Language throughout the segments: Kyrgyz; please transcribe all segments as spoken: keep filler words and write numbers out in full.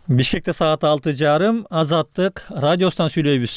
Бишкекте саат алты жарым Азаттык радиостан сүйлөйбүз.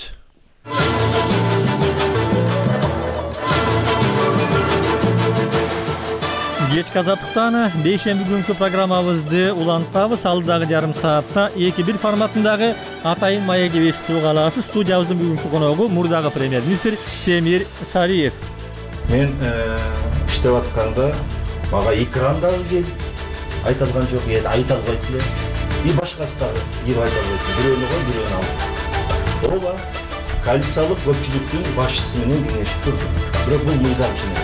Кечки Азаттыктан бейшемби күнкү программабызды улантабыз. Алдагы жарым саатта эки бир форматындагы Атайын маегибиз угаласы. Студиябыздын бүгүнкү коногу мурдагы премьер-министр Темир Сариев. Мен иштеп атканда мага экрандагы келип айта алган жок, эди айта албайт эле. И башкасы дагы кирип айта албайт. Бирөөнү кой, бирөөнү ал. Ооба, коалициялык көпчүлүктүн башчысы менен кеңешип турду. Бирок бул мыйзам иши.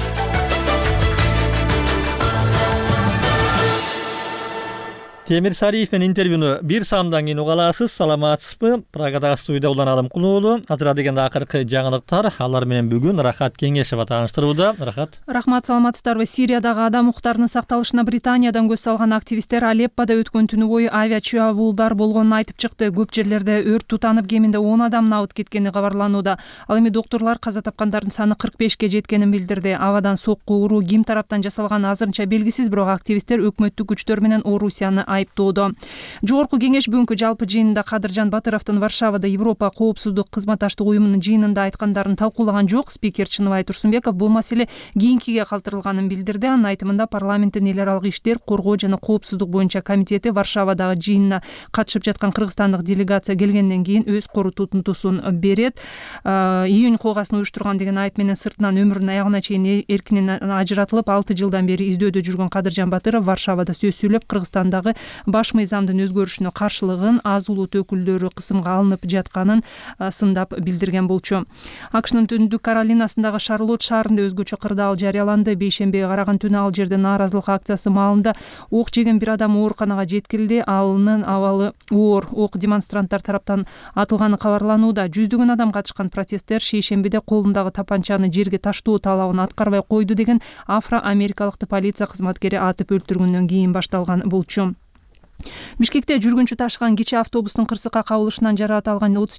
Темир Сариев менен интервьюну бир саамдан кийин угаласыз. Саламатсызбы? Прагадагы студияда Улан Алымкулуулу. Азыр дегенде акыркы жаңылыктар, алар менен бүгүн Рахат Кеңешева тааныштырууда. Рахат. Рахмат, саламатсыздарбы? Сириядагы адам укуктарынын сакталышына Британиядан көз салган активисттер Алеппода өткөн түнү бою авиа чабуулдар болгонун айтып чыкты. Көп жерлерде өрт тутанып, кеминде он адам абыт кеткени кабарланууда. Ал эми доктурлар каза тапкандардын саны кырк бешке жеткенин билдирди. Абадан сокку уруу ким тараптан жасалганы азырынча белгисиз, бирок активисттер өкмөттүк күчтөр менен Орусияны айыптоодо. Жогорку кеңеш бүгүнкү жалпы жыйынында Кадыржан Батыровдун Варшавада Европа коопсуздук кызматташтык уюмунун жыйынында айткандарын талкуулаган жок. Спикер Чыныбай Турсунбеков бул маселе кийинкиге калтырылганын билдирди. Анын айтымында парламенттин эл аралык иштер, коргоо жана коопсуздук боюнча комитети Варшавадагы жыйынына катышып жаткан кыргызстандык делегация келгенден кийин өз корутуntусун берет. Июнь куугасын уюштурган деген айып менен сыртынан өмүрүнүн аягына чейин эркинен ажыратылып, алты жылдан бери издөөдө жүргөн Кадыржан Батыров Варшавада сөз сүйлөп, Кыргызстандагы баш мыйзамдын өзгөрүшүнө каршылыгын, аз улут өкүлдөрү кысымга алынып жатканын сындап билдирген болчу. АКШнын Түндүк Каролинасындагы Шарлотт шаарында өзгөчө кырдаал жарыяланды. Бейшембиге караган түнү ал жерде нааразылык акциясы маалында ок жеген бир адам ооруканага жеткирилди. Алынын абалы оор. Ок демонстранттар тараптан атылганы кабарланууда. Жүздөгөн адам катышкан протесттер шейшембиде колундагы тапанчаны жерге таштоо талабын аткарбай койду деген афро-америкалыкты полиция кызматкери атып өлтүргөндөн кийин башталган болчу. Бишкекте жүргүнчү ташыган кичи автобустун кырсыкка кабылышынан жараат алган отуз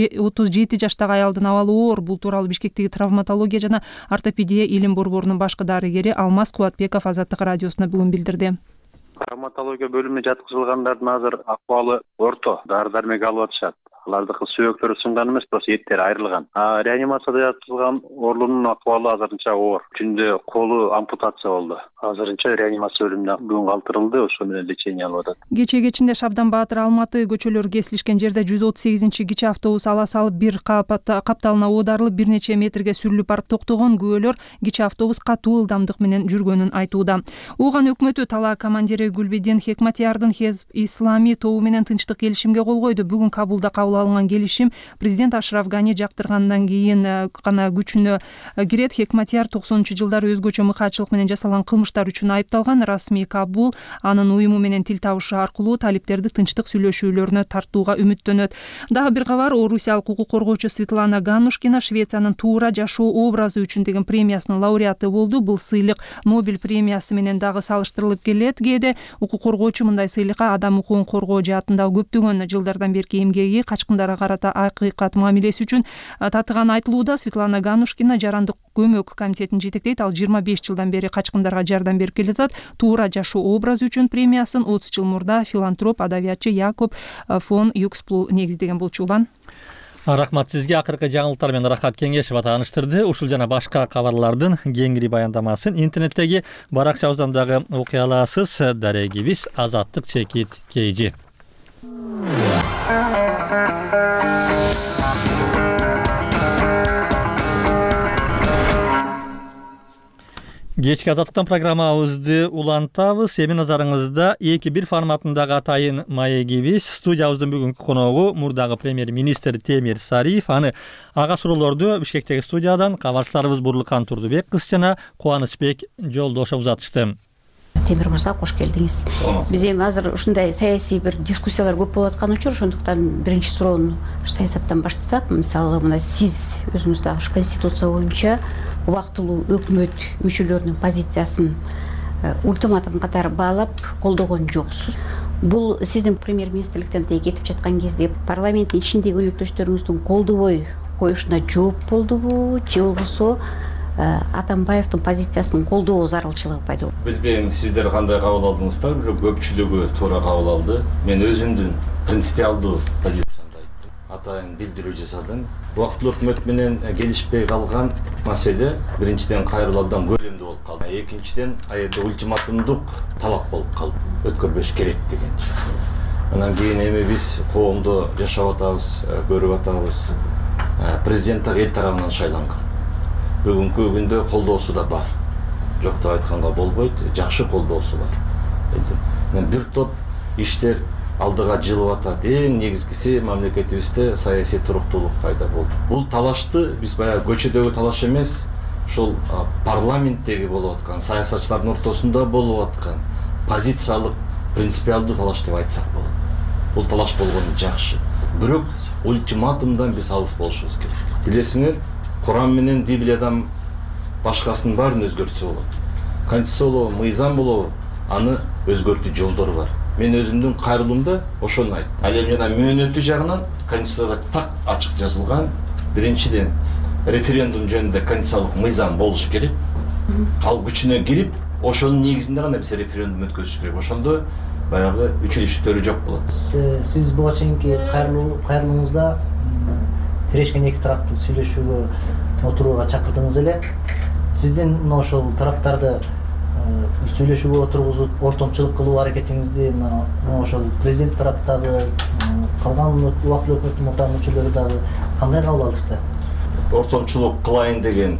жети жаштагы аялдын абалы оор. Бул тууралуу Бишкектеги травматология жана ортопедия илим борборунун башкы дарыгери Алмаз Кубатбеков Азаттык радиосуна бүгүн билдирди. Травматология бөлүмүнө жаткызылгандардын азыр акыбалы орто, дары дармек алып атышат. Алардыкы сөөктөрү сынган эмес, просто эттери айрылган. А реанимацияда жаткызылган орлунун акыбалы азырынча оор. Түндө колу ампутация болду. Азырынча реанимация бөлүмүнө бүгүн калтырылды, ошо менен лечение алып атат. Кече кечинде Шабдан Баатыр, Алматы көчөлөрү кесилишкен жерде жүз отуз сегизинчи кичи автобус ала салып, бир капталына оодарылып, бир нече метрге сүрүлүп барып токтогон. Күбөлөр кичи автобус катуу ылдамдык менен жүргөнүн айтууда. Ооган өкмөтү Талаа командири Гүлбеден Хекматиярдын Хезб Ислами тобу менен тынчтык келишимге кол койду. Бүгүн Кабулда кабыл алынган келишим президент Ашраф Гани жактыргандан кийин гана күчүнө кирет. Хекматияр токсонунчу жылдары өзгөчө мыкаачылык менен жасалган кылмыштар үчүн айыпталган. Расмий Кабул анын уюму менен тил табышы аркылуу талиптерди тынчтык сүйлөшүүлөрүнө тартууга үмүттөнөт. Дагы бир кабар, орусиялык укук коргоочу Светлана Ганушкина Швециянын туура жашоо образы үчүн деген премиясынын лауреаты болду. Бул сыйлык Нобель премиясы менен дагы салыштырылып келет. Кээде укук коргоочу мындай сыйлыкка адам укугун коргоо жаатындагы көптөгөн жылдардан берки эмгеги, качкындарга карата акыйкат мамилеси үчүн татыганы айтылууда. Светлана Ганушкина жарандык көмөк комитетин жетектейт. Ал жыйырма беш жылдан бери качкындарга жардам берип келатат. Туура жашоо образы үчүн премиясын отуз жыл мурда филантроп, адабиятчы Якоб фон Юкспул негиздеген болчу. Улан. Рахмат сизге. Акыркы жаңылыктар менен Рахат Кеңешева тааныштырды. Ушул жана башка кабарлардын кеңири баяндамасын интернеттеги баракчабыздан дагы окуй аласыз. Дарегибиз Азаттык чекит кейжи. Кечки Азаттыктан программабызды улантабыз. Эми назарыңызда эки бир форматындагы Атайын маегибиз. Студиябыздын бүгүнкү коногу мурдагы премьер-министр Темир Сариев. Аны ага суроолорду Бишкектеги студиядан кабарчыларыбыз Бурлукан Турдубек кыз жана Кубанычбек Жолдошов узатышты. Темир мырза, кош келдиңиз. Биз эми азыр ушундай саясий бир дискуссиялар көп болуп аткан үчүн ошондуктан биринчи суроону саясаттан баштасак, мисалы мына сиз өзүңүз дагы конституция боюнча убактылуу өкмөт мүчөлөрүнүн позициясын ультиматум катары баалап колдогон жоксуз. Бул сиздин премьер-министрликтен кетип жаткан кезде парламенттин ичиндеги өнөктөштөрүңүздүн колдобой коюшуна жооп болдубу, же болбосо Атамбаевдин позициясын колдоо зарылчылыгы пайда болду. Билбейм, сиздер кандай кабыл алдыңыздар, бирок көпчүлүгү туура кабыл алды. Мен өзүмдүн принципиалдуу позициямды айттым. Атайын билдирүү жасадым. Убактылуу өкмөт менен келишпей калган маселе биринчиден кайрылуу абдан көлөмдүү болуп калды. Экинчиден аерде ультиматумдук талап болуп калды. Өткөрбөш керек дегенчи. Анан кийин эми биз коомдо жашап атабыз, көрүп атабыз. Президент так эл тарабынан шайланган. Бүгүнкү күндө колдоосу да бар. Жок деп айтканга болбойт, жакшы колдоосу бар. Мен бир топ иштер алдыга жылып атат. Эң негизгиси мамлекетибизде саясий туруктуулук пайда болду. Бул талашты биз баягы көчөдөгү талаш эмес, ушул парламенттеги болуп аткан, саясатчылардын ортосунда болуп аткан позициялык, принципиалдуу талаш деп айтсак болот. Бул талаш болгону жакшы. Бирок ультиматумдан биз алыс болушубуз керек. Билесиңер, Куран менен Библиядан башкасынын баарын өзгөртсө болот. Конституциялуу мыйзам болобу, аны өзгөртүү жолдору бар. Мен өзүмдүн кайрылуумда ошону айттым. Ал эми жана мөөнөтү жагынан Конституцияда так ачык жазылган. Биринчиден, референдум жөнүндө конституциялык мыйзам болуш керек. Ал күчүнө кирип, ошонун негизинде гана биз референдум өткөзүш керек. Ошондо баягы үчүлүштөрү жок болот. Сиз буга чейинки кайрылууңузда тирешкен эки тарапты сүйлөшүүгө отурууга чакырдыңыз эле. Сиздин ошол тараптарды сүйлөшүүгө отургузуп, ортомчулук кылуу аракетиңизди ошол президент тараптагы калган убактылуу өкмөттүн мурдагы мүчөлөрү дагы кандай кабыл алышты? Ортомчулук кылайын деген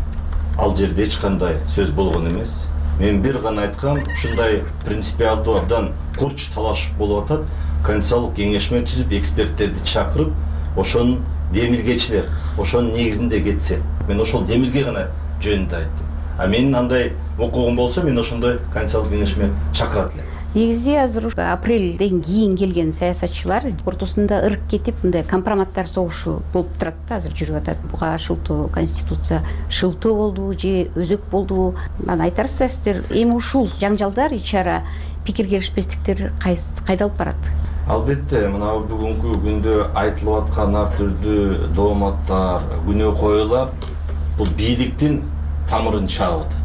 ал жерде эч кандай сөз болгон эмес. Мен бир гана айткам, ушундай принципиалдуу абдан курч талаш болуп атат. Конституциялык кеңешме түзүп, эксперттерди чакырып, ошонун демилгечилер, ошонун негизинде кетсе. Мен ошол демилге гана жөнүндө айттым. А менин андай укугум болсо, мен ошондой конституциялык кеңешме чакырат элем. Негизи азыр апрелден кийин келген саясатчылар ортосунда ырк кетип, мындай компроматтар согушу болуп турат да, азыр жүрүп атат. Буга шылтоо конституция шылтоо болду же өзөк болду? Мана айтарсыздар сиздер, эми ушул жаңжалдар, ичара пикир келишпестиктер кайда алып барат? Албетте, мына бүгүнкү күндө айтылып аткан ар түрдүү дооматтар, күнөө коюлар, бул бийликтин тамырын чагып атат.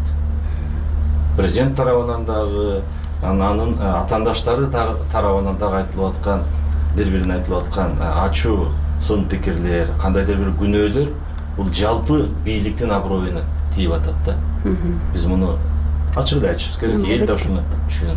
Президент тарабынан дагы, анын атаандаштары тарабынан дагы айтылып аткан, бири-бирине айтылып аткан ачуу сын пикирлер, кандайдыр бир күнөөлөр, бул жалпы бийликтин аброюна тийип атат да. Биз муну ачык эле айтышыбыз керек, эл да ушуну түшүнүп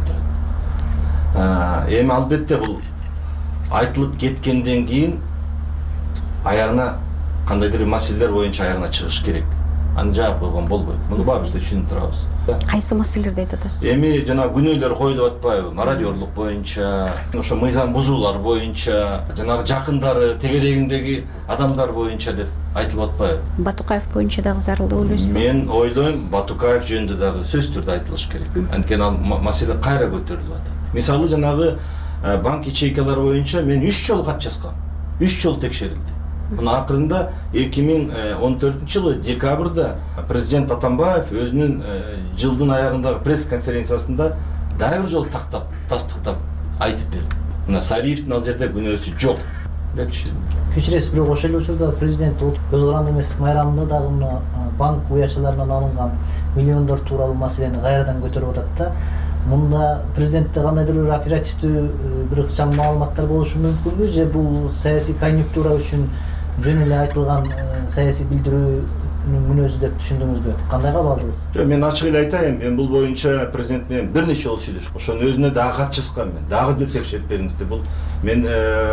турат. Эми албетте бул айтылып кеткенден кийин аягына кандайдыр бир маселелер боюнча аягына чыгыш керек. Аны жаап койгон болбойт. Муну баарыбыз да түшүнүп турабыз. Кайсы маселелерди айтып атасыз? Эми жана күнөөлөр коюлуп атпайбы? Мародёрлук боюнча, ошо мыйзам бузуулар боюнча, жанагы жакындары, тегерегиндеги адамдар боюнча деп айтылып атпайбы? Батукаев боюнча дагы зарыл деп ойлойсузбу? Мен ойлойм, Батукаев жөнүндө дагы сөзсүз түрдө айтылыш керек. Анткени ал маселе кайра көтөрүлүп атат. Мисалы жанагы банк ячейкалар боюнча мен үч жолу кат жазгам. үч жолу текшерилди. Мына акырында эки миң он төртүнчү жылы декабрда президент Атамбаев өзүнүн жылдын аягындагы пресс-конференциясында дагы бир жолу тактап, тастыктап айтып берди. Мына Сариевдин ал жерде күнөөсү жок деп түшүндүм. Кечиресиз, бирок ошол эле учурда президент өз каранды эместик майрамында дагы мына банк уячыларынан алынган миллиондор тууралуу маселени кайрадан көтөрүп атат да. Мында президентте кандайдыр бир оперативдүү бир ыкчам маалыматтар болушу мүмкүнбү же бул саясий конъюнктура үчүн жөн эле айтылган саясий билдирүүнүн мүнөзү деп түшүндүңүзбү? Кандай кабыл алдыңыз? Жок, мен ачык эле айтайын, мен бул боюнча президент менен бир нече жолу сүйлөшкөм. Ошонун өзүнө дагы кат жазгам мен. Дагы бир текшерип бериңиз деп. Бул мен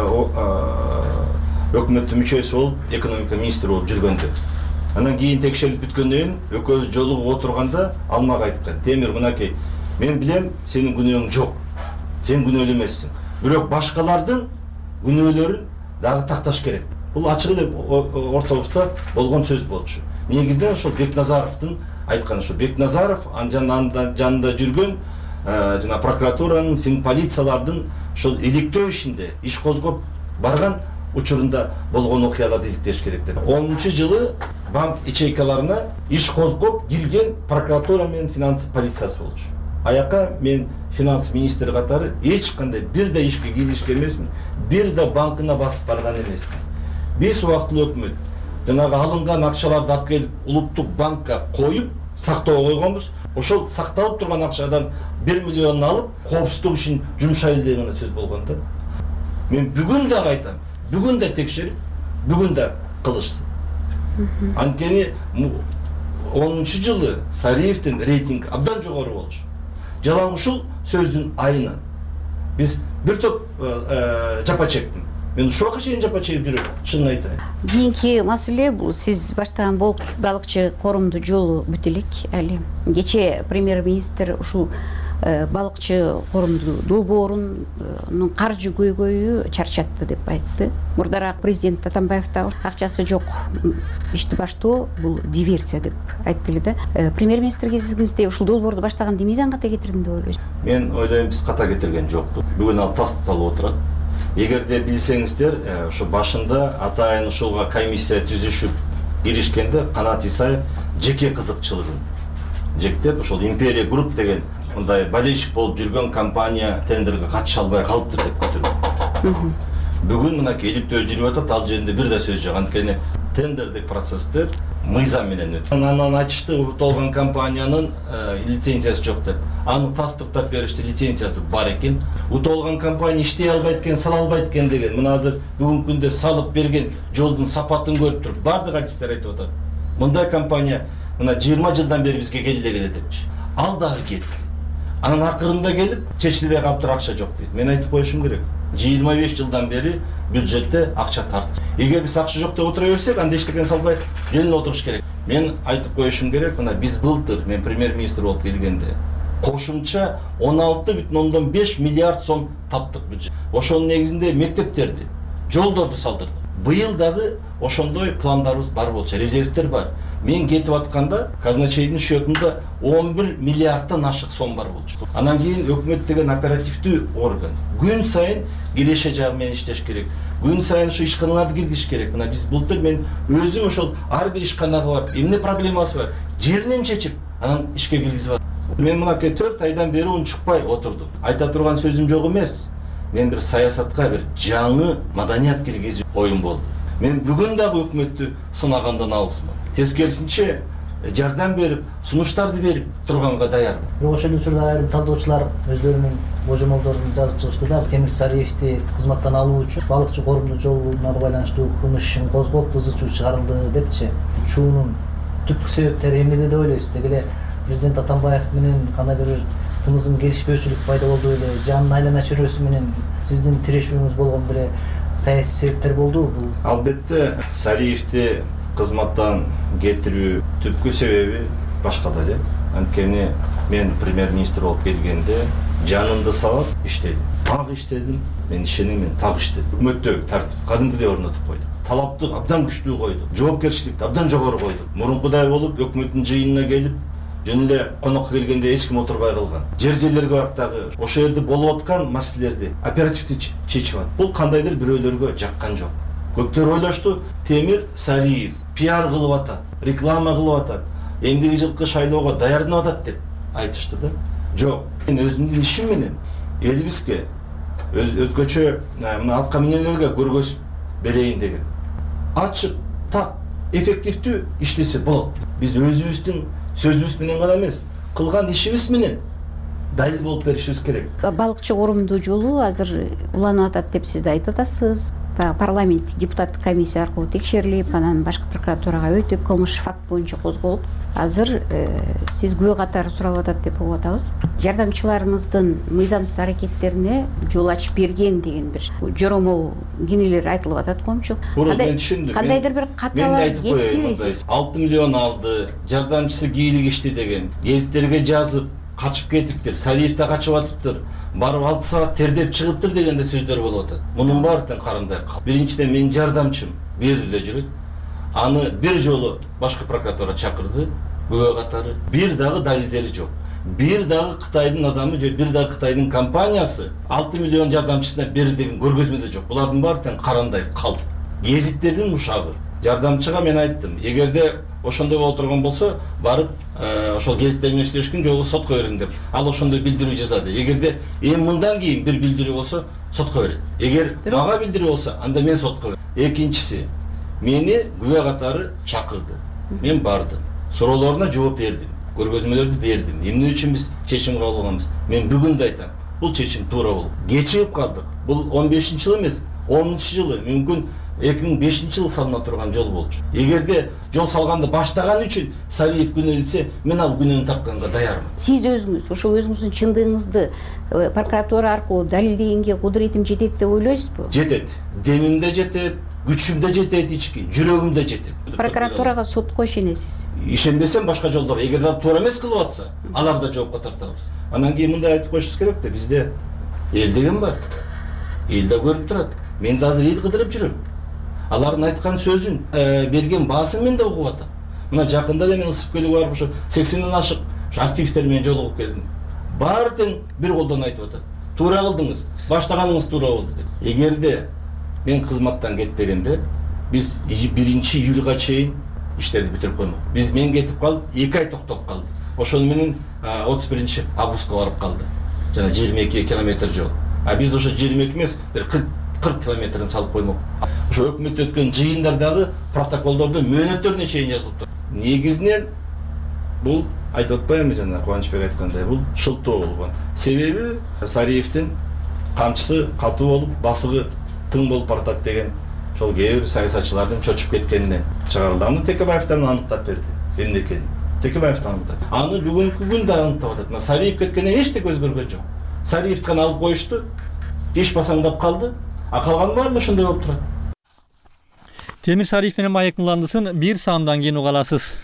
өкмөттүн мүчөсү болуп, экономика министри болуп жүргөндө. Анан кийин текшерип бүткөндөн кийин экөөбүз жолугуп отурганда ал мага айткан: "Темир, мынакей, мен билем, сенин күнөөң жок. Сен күнөөлүү эмессиң. Бирок башкалардын күнөөлөрүн дагы такташ керек." Бул ачык эле ортобузда болгон сөз болчу. Негизинен ошол Бекназаровдун айткан, ошо Бекназаров анын жанында жүргөн жана прокуратуранын, финполициялардын ошол иликтөө ишинде иш козгоп барган учурунда болгон окуяларды иликтеш керек деп. онунчу жылы банк ячейкаларына иш козгоп кирген прокуратура менен финанс полициясы болчу. Аяка мен финанс министри катары эч кандай бир да ишке киришкен эмесмин, бир да банкына басып барган эмесмин. Биз убактылуу өкмөт жанагы алынган акчаларды алып келип улуттук банкка коюп сактоого койгонбуз. Ошол сакталып турган акчадан бир миллион алып коопсуздук үчүн жумшайлы деген сөз болгон да. Мен бүгүн да айтам, бүгүн да текшерип, бүгүн да кылышсын. Анткени онунчу жылы Сариевдин рейтинги абдан жогору болчу. Жалаң ушул сөздүн айынан биз бир топ жапа чектим. Мен ушуга чейин жапа чегип жүрөм, чынын айтайын. Кийинки маселе бул сиз баштаган балыкчы коомду жолу бүтө элек али. Кече премьер-министр ушул балыкчы коомду долбоорунун каржы көйгөйү чарчатты деп айтты. Мурдараак президент Атамбаев да акчасы жок ишти баштоо бул диверсия деп айтты эле да. Премьер-министр кезиңизде ушул долбоорду баштаган эмнеден ката кетирдим деп ойлойсуз? Мен ойлойм, биз ката кетирген жокпуз. Бүгүн ал тасталып отурат. Эгерде билсеңиздер, ушу башында атайын ушулга комиссия түзүшүп киришкенде Канат Исаев жеке кызыкчылыгын жектеп ошол Империя Групп деген мындай болельщик болуп жүргөн компания тендерге катыша албай калыптыр деп көтөргөн. Бүгүн мынакей иликтөө жүрүп атат, ал жеринде бир да сөз жок. Анткени тендердик процесстер мыйзам менен өтөт. Анан айтышты, утулган компаниянын лицензиясы жок деп. Аны тастыктап беришти, лицензиясы бар экен. Утулган компания иштей албайт экен, сала албайт экен деген. Мына азыр бүгүнкү күндө салып берген жолдун сапатын көрүп туруп, бардык артисттер айтып атат. Мындай компания мына жыйырма жылдан бери бизге келе эле депчи. Ал дагы кетти. Анан акырында келип, чечилбей калыптыр, акча жок дейт. Мен айтып коюшум керек. жыйырма беш жылдан бери бюджетте акча тарт. Эгер биз акча жок деп отура берсек, анда эчтекен салбай жөнүнө отуруш керек. Мен айтып коюшум керек, мына биз былтыр мен премьер-министр болуп келгенде кошумча он алты бүтүн ондон беш миллиард сом таптык бюджет. Ошонун негизинде мектептерди, жолдорду салдырдык. Быйыл дагы ошондой пландарыбыз бар болчу, резервтер бар. Мен кетип атканда казначейдин счетунда он бир миллиардтан ашык сом бар болчу. Анан кийин өкмөт деген оперативдүү орган. Күн сайын киреше жагы менен иштеш керек. Күн сайын ушу ишканаларды киргизиш керек. Мына биз былтыр мен өзүм ошол ар бир ишканага барып, эмне проблемасы бар, жеринен чечип, анан ишке киргизип атам. Мен мынакей төрт айдан бери унчукпай отурдум. Айта турган сөзүм жок эмес. Мен бир саясатка бир жаңы маданият киргизүү оюм болду. Мен бүгүн дагы өкмөттү сынагандан алысмын. Тескерисинче жардам берип, сунуштарды берип турганга даярмын. Бирок ошол учурда айрым талдоочулар өздөрүнүн божомолдорун жазып чыгышты да, Темир Сариевди кызматтан алуу үчүн балыкчы коомду жолуна байланыштуу кылмыш ишин козгоп ызы чуу чыгарылды депчи. Чуунун түпкү себептери эмнеде деп ойлойсуз? Деги эле президент Атамбаев менен кандайдыр бир тымызым келишпөөчүлүк пайда болду беле, жанын айлана чөйрөсү менен сиздин тирешүүңүз болгон беле, саясий себептер болдубу бул? Албетте Сариевди кызматтан кетирүү түпкү себеби башкада эле. Анткени мен премьер-министр болуп келгенде жанымды салып иштедим. Так иштедим. Мен ишенем, мен так иштедим. Өкмөттөгү тартип кадимгидей орнотуп койдук. Талапты абдан күчтүү койдук. Жоопкерчиликти абдан жогору койдук. Мурункудай болуп өкмөттүн жыйынына келип, жөн эле конокко келгенде эч ким отурбай калган. Жер-жерлерге барып дагы ошо жерде болуп аткан маселелерди оперативдүү чечип атат. Бул кандайдыр бирөөлөргө жаккан жок. Көптөр ойлошту, Темир Сариев пиар кылып атат, реклама кылып атат, эмдиги жылкы шайлоого даярданып атат деп айтышты да. Жок, мен өзүмдүн ишим менен элибизге өзгөчө мына атка мингендерге көргөзүп берейин деген. Ачык, так, эффективдүү иштесе болот. Биз өзүбүздүн сөзүбүз менен гана эмес, кылган ишибиз менен далил болуп беришибиз керек. Балыкчы коомду жолу азыр уланып атат деп сиз да айтып атасыз. Парламенттик депутаттык комиссия аркылуу текшерилип, анан башкы прокуратурага өтүп, кылмыш факт боюнча козголуп, азыр сиз күбө катары суралып атат деп угуп атабыз. Жардамчыларыңыздын мыйзамсыз аракеттерине жол ачып берген деген бир жоромол кенелер айтылып атат коомчулук. Мен түшүндүм. Кандайдыр бир каталар кетпейсиз? алты миллион алды, жардамчысы кийлик ишти деген, гезиттерге жазып, качып кетиптир, Сариев да качып атыптыр, барып алты саат тердеп чыгыптыр дегенде сөздөр болуп атат. Мунун баары тең карандай кал. Биринчиден менин жардамчым бул жерде эле жүрөт. Аны бир жолу башкы прокуратура чакырды, күбө катары. Бир дагы далилдери жок. Бир дагы Кытайдын адамы же бир дагы Кытайдын компаниясы алты миллион жардамчысына берди деген көргөзмөдө жок. Булардын баары тең карандай кал. Гезиттердин ушагы. Жардамчыга мен айттым, эгерде ошондой боло турган болсо, барып ошол гезиттер менен сүйлөшкөн жолу сотко бериң деп. Ал ошондой билдирүү жазады. Эгерде эми мындан кийин бир билдирүү болсо, сотко берет. Эгер мага билдирүү болсо, анда мен сотко берем. Экинчиси, мени күбө катары чакырды. Мен бардым. Суроолоруна жооп бердим. Көргөзмөлөрдү бердим. Эмне үчүн биз чечим кабыл алганбыз? Мен бүгүн да айтам. Бул чечим туура болду. Кечигип калдык. Бул он бешинчи жыл эмес, онунчу жылы, мүмкүн эки миң бешинчи жылы салына турган жол болчу. Эгерде жол салганды баштаган үчүн Сариев күнөөлөнсө, мен ал күнөөнү тартканга даярмын. Сиз өзүңүз ошо өзүңүздүн чындыгыңызды прокуратура аркылуу далилдегенге кудуретим жетет деп ойлойсузбу? Жетет. Демим да жетет, күчүм да жетет, ички жүрөгүм да жетет. Прокуратурага сотко ишенесиз? Ишенбесем башка жолдор. Эгерде ал туура эмес кылып атса, аларды жоопко тартабыз. Анан кийин мындай айтып коюшубуз керек да, бизде эл деген бар. Эл да көрүп турат. Мен да азыр эл кыдырып жүрөм. Алардын айткан сөзүн, берген баасын мен да угуп атам. Мына жакында эле мен ысык көлүгө барып ошо сексенден ашык активисттер менен жолугуп келдим. Баары тең бир колдон айтып атат. Туура кылдыңыз, баштаганыңыз туура болду деп. Эгерде мен кызматтан кетпегенде, биз биринчи июлга чейин иштерди бүтүрүп коймок. Биз мен кетип калып, эки ай токтоп калды. Ошону менен отуз биринчи августка барып калды. Жана жыйырма эки километр жол. А биз ошо жыйырма эки эмес, бир кырк километрин салып коймок. Ошо өкмөттө өткөн жыйындардагы протоколдордо мөөнөттөрүнө чейин жазылып турат. Негизинен бул айтып атпаймынбы жана Кубанычбек айткандай, бул шылтоо болгон. Себеби Сариевдин камчысы катуу болуп, басыгы тың болуп баратат деген ошол кээ бир саясатчылардын чочуп кеткенинен чыгарылды. Аны Текебаевден аныктап берди. Эмне экенин Текебаев аныктап. Аны бүгүнкү күндө аныктап атат. Мына Сариев кеткенден эчтеке өзгөргөн жок. Сариевди гана алып коюшту, иш басаңдап калды, а калган баары ошондой болуп турат. Темир Сариев менен Маек Муландысын бир саамдан кийин уга аласыз.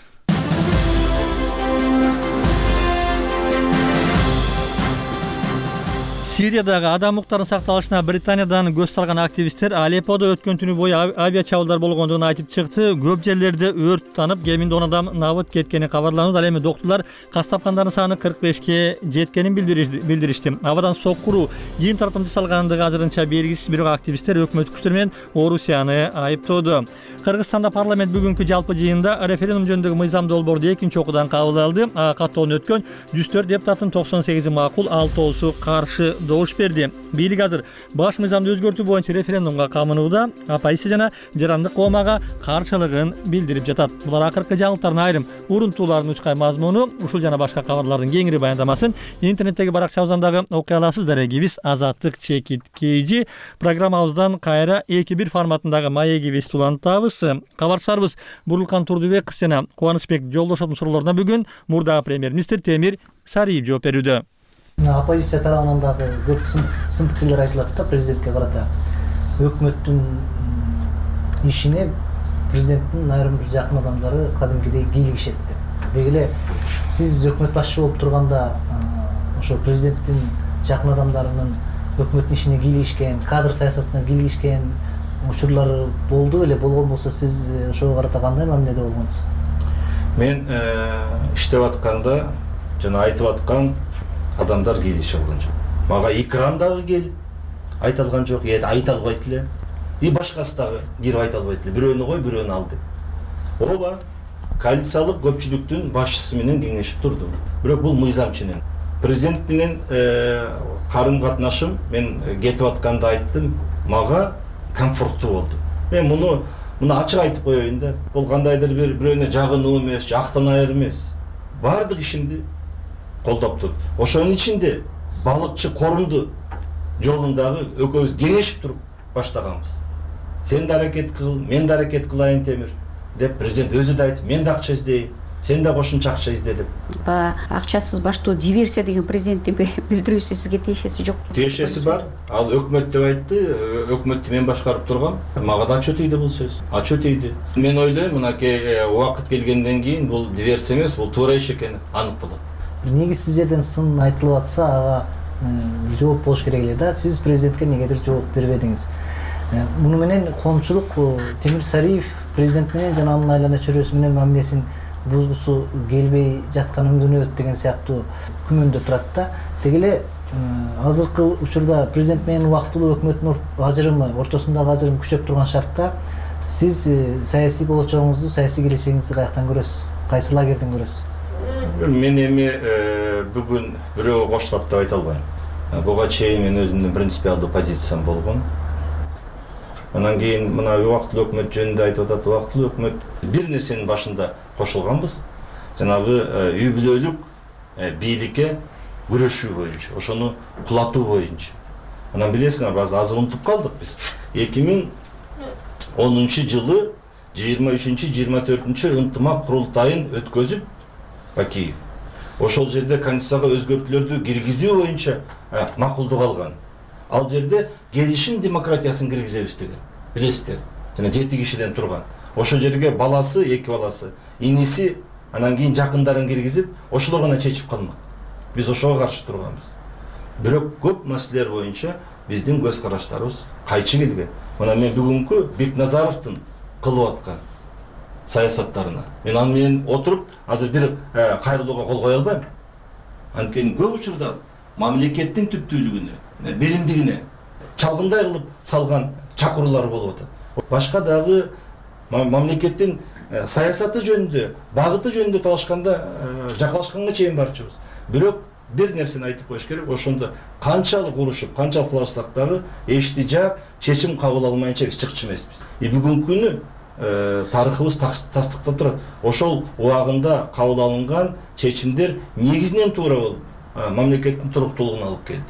Сириядагы адам укуктарынын сакталышына Британиядан көз салган активисттер Алепподо өткөн түнү бою авиа чабуулдар болгондугун айтып чыкты. Көп жерлерде өрт тутанып, кеминде он адам набыт кеткени кабарланды. Ал эми доктурлар каз тапкандардын саны кырк бешке жеткенин билдиришти. Абадан соккуруу, кийим тартымды салгандыгы азырынча белгисиз, бирок активисттер өкмөт күчтөрү менен Орусияны айыптоодо. Кыргызстанда парламент бүгүнкү жалпы жыйында референдум жөнүндөгү мыйзам долбоорду экинчи окуудан кабыл алды. Каттоон өткөн жүз төрт депутаттын токсон сегизи макул, алтоосу каршы добуш берди. Бийлик азыр баш мыйзамды өзгөртүү боюнча референдумга камынууда, оппозиция жана жарандык коомага каршылыгын билдирип жатат. Булар акыркы жаңылыктардын айрым урунтууларынын учкай мазмуну. Ушул жана башка кабарлардын кеңири баяндамасын интернеттеги баракчабыздан дагы окуй аласыздар. Эгибиз Азаттык чекиткейжи программабыздан кайра эки бир форматындагы маегибизди улантабыз. Кабарчыларыбыз Бурулкан Турдубек жана Кубанычбек Жолдошовдун суроолоруна бүгүн мурдагы премьер-министр Темир Сариев жооп берүүдө. Оппозиция тарабынан дагы көп сын пикирлер айтылат да президентке карата. Өкмөттүн ишине президенттин айрым бир жакын адамдары кадимкидей кийлигишет деп. Деги эле сиз өкмөт башчы болуп турганда ошо президенттин жакын адамдарынын өкмөттүн ишине кийлигишкен, кадр саясатына кийлигишкен учурлары болду беле? Болгон болсо сиз ошого карата кандай мамиледе болгонсуз? Мен иштеп атканда жана айтып аткан адамдар кийлигише алган жок. Мага экран дагы келип айта алган жок, эт айта албайт эле. И башкасы дагы кирип айта албайт эле. Бирөөнү кой, бирөөнү ал деп. Ооба, коалициялык көпчүлүктүн башчысы менен кеңешип турдум. Бирок бул мыйзам ченен. Президент менен карым катнашым, мен кетип атканда айттым, мага комфорттуу болду. Мен муну муну ачык айтып коеюн да. Бул кандайдыр бир бирөөнө жагынуу эмес, жактанайыр эмес. Бардык ишимди колдоп туруп, ошонун ичинде балыкчы корунду жолундагы экөөбүз кеңешип туруп баштаганбыз. Сен да аракет кыл, мен да аракет кылайын Темир деп президент өзү да айтып, мен да акча издейм, сен да кошумча акча изде деп. Ба акчасыз баштоо диверсия деген президенттин билдирүүсү сизге тиешеси жок. Тиешеси бар. Ал өкмөт деп айтты, өкмөттү мен башкарып тургам. Мага да ачуу тийди бул сөз. Ачуу тийди. Мен ойлойм, мынакей убакыт келгенден кийин бул диверсия эмес, бул туура иш экени аныкталат. Негиз сиз жерден сын айтылып атса, ага жооп болуш керек эле да. Сиз президентке эмнегедир жооп бербедиңиз. Муну менен коомчулук Темир Сариев президент менен жана анын айлана чөйрөсү менен мамилесин бузгусу келбей жаткан өңдөнөт деген сыяктуу күмөндө турат да. Деги эле азыркы учурда президент менен убактылуу өкмөттүн ажырымы, ортосундагы ажырым күчөп турган шартта сиз саясий болочогуңузду, саясий келечегиңизди каяктан көрөсүз? Кайсы лагерден көрөсүз? Мен эми бүгүн бирөөгө коштап деп айта албайм. Буга чейин мен өзүмдүн принципиалдуу позициям болгон. Анан кийин мына убактылуу өкмөт жөнүндө айтып атат. Убактылуу өкмөт бир нерсенин башында кошулганбыз. Жанагы үй бүлөлүк бийликке күрөшүү боюнча, ошону кулатуу боюнча. Анан билесиңер, биз азыр унутуп калдык биз. эки миң онунчу жылы жыйырма үчүнчү жыйырма төртүнчү ынтымак курултайын өткөзүп Бакиев. Ошол жерде конституцияга өзгөртүүлөрдү киргизүү боюнча макулдук алган. Ал жерде келишим демократиясын киргизебиз деген. Билесиздер. Жана жети кишиден турган. Ошол жерге баласы, эки баласы, иниси, анан кийин жакындарын киргизип, ошолор гана чечип калмак. Биз ошого каршы турганбыз. Бирок көп маселелер боюнча биздин көз караштарыбыз кайчы келген. Мына мен бүгүнкү Бекназаровдун кылып аткан саясаттарына мен аны менен отуруп азыр бир кайрылууга кол кое албайм. Анткени көп учурда мамлекеттин түптүүлүгүнө, биримдигине чалгындай кылып салган чакыруулар болуп атат. Башка дагы мамлекеттин саясаты жөнүндө, багыты жөнүндө талашканда жакалашканга чейин барчубуз. Бирок бир нерсени айтып коюш керек, ошондо канчалык урушуп, канчалык талашсак дагы эшти жаап, чечим кабыл алмайынча биз чыкчу эмеспиз. И бүгүнкү күнү тарыхыбыз тастыктап турат. Ошол убагында кабыл алынган чечимдер негизинен туура болуп, мамлекеттин туруктуулугуна алып келди.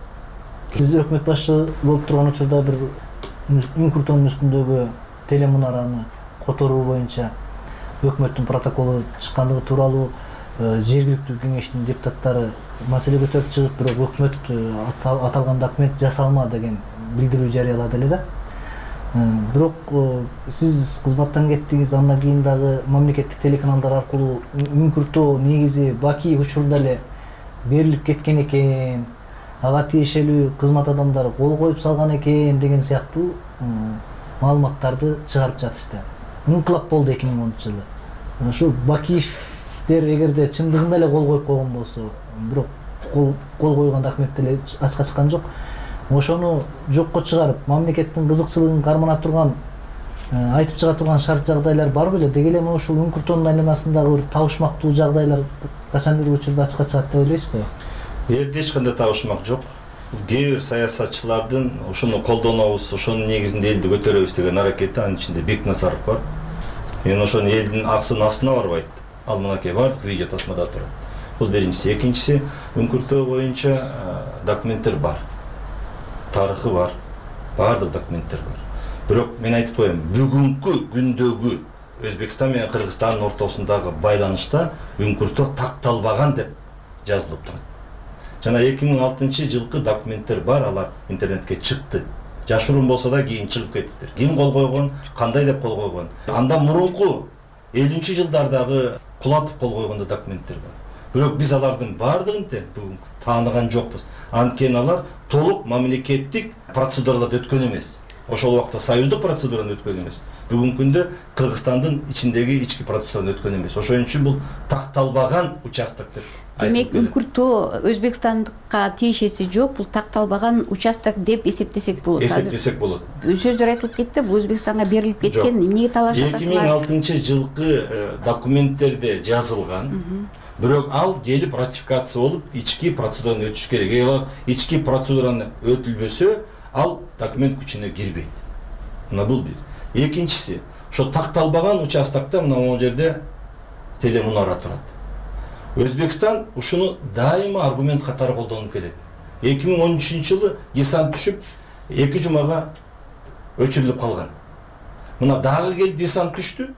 Сиз өкмөт башчы болуп турган учурда бир Үңкүртөөнүн үстүндөгү телемунараны которуу боюнча өкмөттүн протоколу чыккандыгы тууралуу жергиликтүү кеңештин депутаттары маселе көтөрүп чыгып, бирок өкмөт аталган документ жасалма деген билдирүү жарыялады эле да. Бирок сиз кызматтан кеттиңиз, андан кийин дагы мамлекеттик телеканалдар аркылуу Үңкүртөө негизи Бакиев учурунда эле берилип кеткен экен, ага тиешелүү кызмат адамдары кол коюп салган экен деген сыяктуу маалыматтарды чыгарып жатышты. Инкылап болду эки миң онунчу жылы. Ушу Бакиевдер эгерде чындыгында эле кол коюп койгон болсо, бирок кол койгон документ эле ачка чыккан жок. Ошону жокко чыгарып, мамлекеттин кызыкчылыгын кармана турган, айтып чыга турган шарт жагдайлар бар беле? Деги эле ушул Үңкүртөөнүн айланасындагы бир табышмактуу жагдайлар качандыр учурда ачка чыгат деп ойлойсузбу? Элде эч кандай табышмак жок. Кээ бир саясатчылардын ошону колдонобуз, ошонун негизинде элди көтөрөбүз деген аракети, анын ичинде Бекназаров бар. Мен ошону элдин аксынын астына барбайт. Ал мынакей бардык видео тасмада турат. Бул биринчиси. Экинчиси, Үңкүртөө боюнча документтер бар. Тарыхы бар. Бардык документтер бар. Бирок мен айтып коем, бүгүнкү күндөгү Өзбекстан менен Кыргызстандын ортосундагы байланышта Үңкүртөө такталбаган деп жазылып турат. Жана эки миң алтынчы жылкы документтер бар, алар интернетке чыкты. Жашыруун болсо да кийин чыгып кеттиптир. Ким кол койгон, кандай деп кол койгон. Андан мурунку элүүнчү жылдардагы Кулатов кол койгондо документтер бар. Бирок биз алардын бардыгын бүгүн тааныган жокпуз. Анткени алар толук мамлекеттик процедураларда өткөн эмес. Ошол убакта союздук процедураны өткөн эмес. Бүгүнкү күндө Кыргызстандын ичиндеги ички процедураны өткөн эмес. Ошон үчүн бул такталбаган участок деп. Демек, Үңкүртөө Өзбекстандыкка тиешеси жок, бул такталбаган участок деп эсептесек болот. Эсептесек болот. Сөздөр айтылып кетти, бул Өзбекстанга берилип кеткен, эмнеге талаш атасыңар? эки миң алтынчы жылкы документтерде жазылган. Бирок ал келип ратификация болуп, ички процедураны өтүш керек. Эгер ички процедураны өтүлбөсө, ал документ күчүнө кирбейт. Мына бул бир. Экинчиси, ошо такталбаган участокто мына могу жерде телемунара турат. Өзбекстан ушуну дайыма аргумент катары колдонуп келет. эки миң он үчүнчү жылы десант түшүп, эки жумага өчүрүлүп калган. Мына дагы келип десант түштү.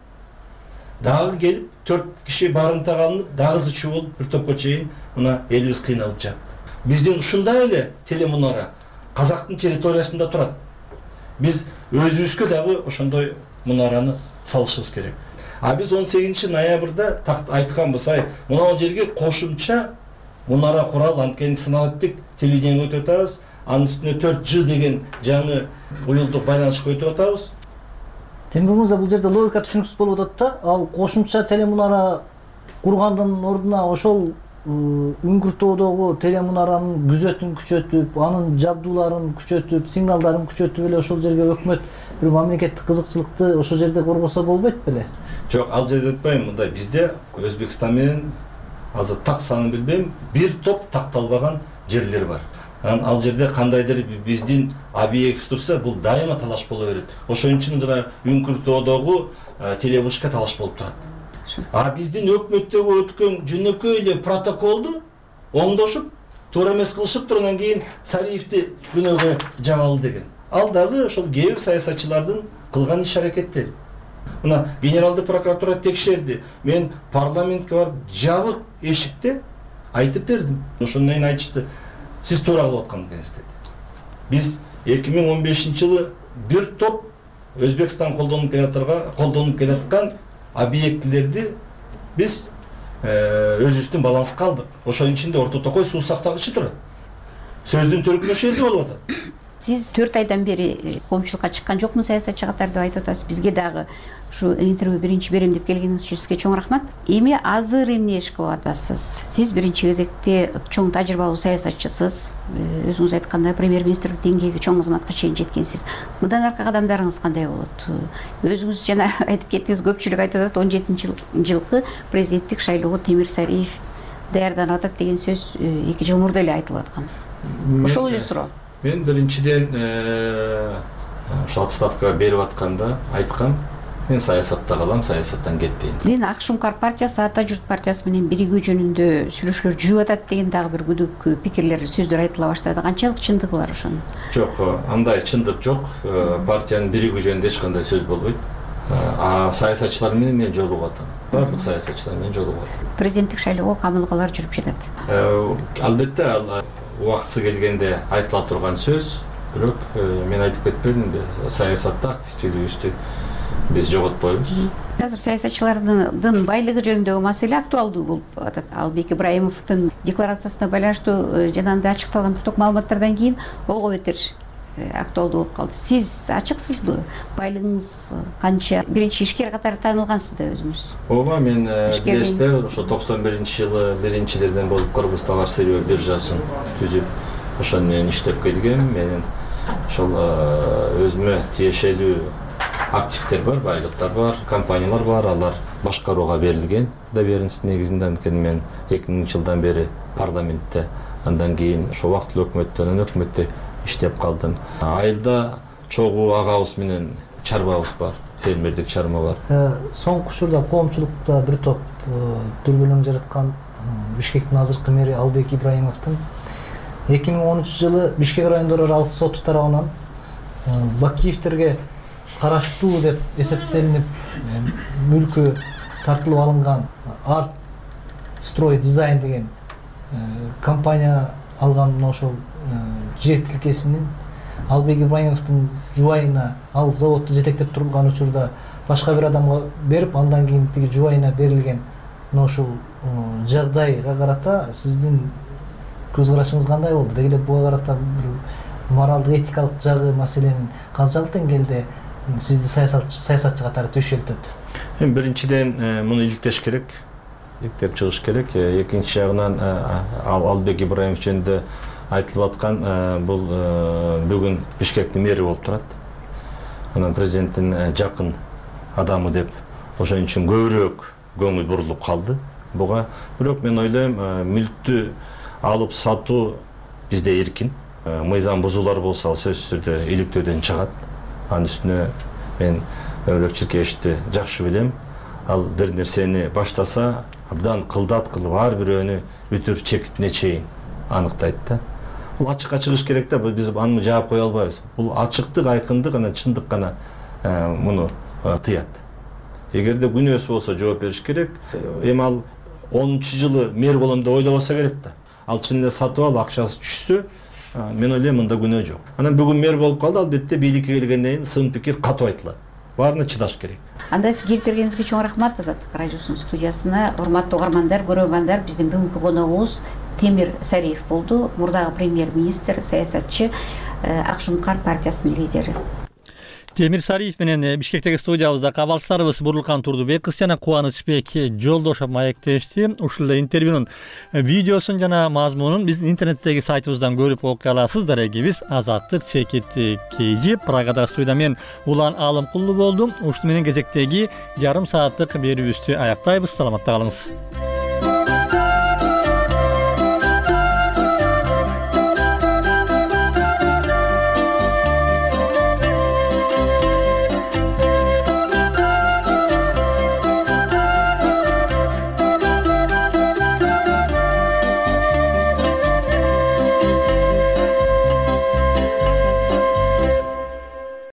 Дагы келип төрт киши барымтага алынып, дагы зычуу болуп, бир топко чейин мына элибиз кыйналып жатты. Биздин ушундай эле телемунара Казактын территориясында турат. Биз өзүбүзгө дагы ошондой мунараны салышыбыз керек. А биз он сегизинчи ноябрда айтканбыз, ай, мына жерге кошумча мунара курал, анткени саналыктык телевидение өтүп атабыз, анын үстүнө төрт жыл деген жаңы уюлдук байланышка өтүп атабыз. Темир мырза, бул жерде логика түшүнүксүз болуп атат да. Ал кошумча телемунара кургандын ордуна ошол Үңкүртөөдөгү телемунаранын күзөтүн күчөтүп, анын жабдууларын күчөтүп, сигналдарын күчөтүп эле ошол жерге өкмөт бир мамлекеттик кызыкчылыкты ошол жерде коргосо болбойт беле? Жок, ал жерде айтпайм, мындай бизде Өзбекстан менен азыр так санын билбейм, бир топ такталбаган жерлер бар. Анан ал жерде кандайдыр биздин объект турса, бул дайыма талаш боло берет. Ошон үчүн жана Үңкүртөдөгү телевышка талаш болуп турат. А биздин өкмөттөгө өткөн жөнөкөй эле протоколду оңдошуп, туура эмес кылышып туруп, анан кийин Сариевди күнөөгө жабалы деген. Ал дагы ошол кээ бир саясатчылардын кылган иш-аракеттери. Мына генералдык прокуратура текшерди. Мен парламентке барып жабык эшикте айтып бердим. Ошондон кийин айтышты, сиз туура кылып аткан экенсиз деди. Биз эки миң он бешинчи жылы бир топ Өзбекстан колдонуп келаткан колдонуп келаткан объектилерди биз өзүбүздүн баланска алдык. Ошонун ичинде Орто Токой суу сактагычы турат. Сөздүн төркүнү ошол жерде болуп атат. Сиз төрт айдан бери коомчулукка чыккан жокмун саясатчы катары деп айтып атасыз. Бизге дагы ушу интервью биринчи берем деп келгениңиз үчүн сизге чоң рахмат. Эми азыр эмне иш кылып атасыз? Сиз биринчи кезекте чоң тажрыйбалуу саясатчысыз. Өзүңүз айткандай премьер-министрлик деңгээлге чоң кызматка чейин жеткенсиз. Мындан аркы кадамдарыңыз кандай болот? Өзүңүз жана айтып кеттиңиз, көпчүлүк айтып атат, он жетинчи жылкы президенттик шайлоого Темир Сариев даярданып атат деген сөз эки жыл мурда эле айтылып аткан. Ошол эле суроо. Мен биринчиден ошо отставкага берип атканда айткам, мен саясатта калам, саясаттан кетпейм. Ден Ак Шуңкар партиясы Ата журт партиясы менен биригүү жөнүндө сүйлөшүүлөр жүрүп атат деген дагы бир күдүк пикирлер, сөздөр айтыла баштады. Канчалык чындыгы бар ошонун? Жок, андай чындык жок. Партиянын биригүү жөнүндө эч кандай сөз болбойт. А саясатчылар менен мен жолугуп атам. Бардык саясатчылар менен жолугуп атам. Президенттик шайлоого камылгалар жүрүп жатат. Албетте, ал убактысы келгенде айтыла турган сөз, бирок мен айтып кетпедимби, саясатта активдүүлүгүбүздү биз жоготпойбуз. Азыр саясатчылардын байлыгы жөнүндөгү маселе актуалдуу болуп атат. Албек Ибраимовдун декларациясына байланыштуу жанагындай ачыкталган бир топ маалыматтардан кийин ого бетер актуалдуу болуп калды. Сиз ачыксызбы? Байлыгыңыз канча? Биринчи ишкер катары таанылгансыз да өзүңүз. Ооба, мен билесиздер, ошо токсон биринчи жылы биринчилерден болуп Кыргыз товар сырьё биржасын түзүп, ошону менен иштеп келгем. Менин ошол өзүмө тиешелүү активдер бар, байлыктар бар, компаниялар бар, алар башкарууга берилген доверенность негизинде. Анткени мен эки миңинчи жылдан бери парламентте, андан кийин ошо убактылуу өкмөттө, анан өкмөттө иштеп калдым. Айылда чогуу агабыз менен чарбабыз бар, фермердик чарма бар. Соңку учурда коомчулукта бир топ дүрбөлөң жараткан Бишкектин азыркы мэри Албек Ибраимовдун эки миң он үчүнчү жылы Бишкек райондор аралык соту тарабынан Бакиевтерге караштуу деп эсептелинип мүлкү тартылып алынган Арт Строй Дизайн деген компания алган ошол жер тилкесинин Албек Ибраимовдун жубайына, ал заводду жетектеп турган учурда башка бир адамга берип, андан кийин тиги жубайына берилген ошол жагдайга карата сиздин көз карашыңыз кандай болду? Деги эле буга карата бир моралдык, этикалык жагы маселенин канчалык деңгээлде сизди саясатчы катары төшөлтөт? Эми биринчиден муну иликтеш керек, иликтеп чыгыш керек. Экинчи жагынан Албек Ибраимов жөнүндө айтылып аткан, бул бүгүн Бишкектин мэри болуп турат. Анан президенттин жакын адамы деп ошон үчүн көбүрөөк көңүл бурулуп калды буга. Бирок мен ойлойм, мүлктү алып сатуу бизде эркин. Мыйзам бузуулар болсо ал сөзсүз түрдө иликтөөдөн чыгат. Анын үстүнө мен Мөмлөк Чиркешевди жакшы билем. Ал бир нерсени баштаса, абдан кылдат кылып ар бирөөнү бүтүр чекитине чейин аныктайт да. Бул ачыкка чыгыш керек да, биз аны жаап кое албайбыз. Бул ачыктык, айкындык, анан чындык гана муну тыят. Эгерде күнөөсү болсо жооп бериш керек. Эми ал онунчу жылы мэр болом деп ойлобосо керек да. Ал чын эле сатып алып акчасы түшсө, мен ойлойм мында күнөө жок. Анан бүгүн мэр болуп калды, албетте бийликке келгенден кийин сын пикир катуу айтылат. Баарына чыдаш керек. Анда сиз келип бергениңизге чоң рахмат. Азаттык радиосунун студиясына урматтуу угармандар, көрөрмандар, биздин бүгүнкү коногубуз Темир Сариев болду. Мурдагы премьер-министр, саясатчы, Ак Шуңкар партиясынын лидери. Темир Сариев менен Бишкектеги студиябызда кабарчыларыбыз Бурлукан Турдубек кыз жана Кубанычбек жолдошуп маектешти. Ушул эле интервьюнун видеосун жана мазмунун биздин интернеттеги сайтыбыздан көрүп окуй аласыздар. Эгибиз Азаттык Чекит Кейжи. Прагада студияда мен Улан Алымкулду болдум. Ушуну менен кезектеги жарым сааттык берүүбүздү аяктайбыз. Саламатта калыңыз.